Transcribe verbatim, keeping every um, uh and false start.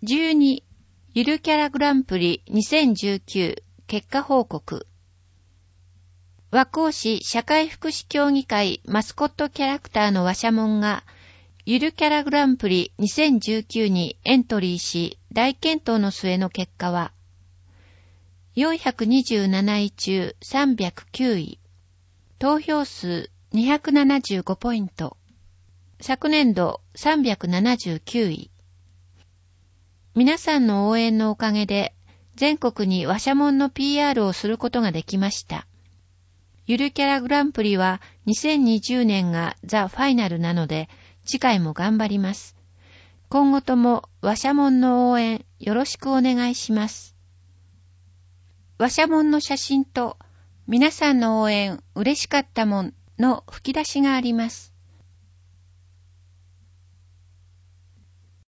じゅうにゆるキャラグランプリにせんじゅうきゅう結果報告。和光市社会福祉協議会マスコットキャラクターの和シャモンがゆるキャラグランプリにせんじゅうきゅうにエントリーし大健闘の末の結果はよんひゃくにじゅうなない中さんびゃくきゅうい、投票数にひゃくななじゅうごポイント、昨年度さんびゃくななじゅうきゅうい。皆さんの応援のおかげで全国に和シャモンの ピーアール をすることができました。ゆるキャラグランプリはにせんにじゅうねんがザ・ファイナルなので次回も頑張ります。今後とも和シャモンの応援よろしくお願いします。和シャモンの写真と皆さんの応援嬉しかったもんの吹き出しがあります。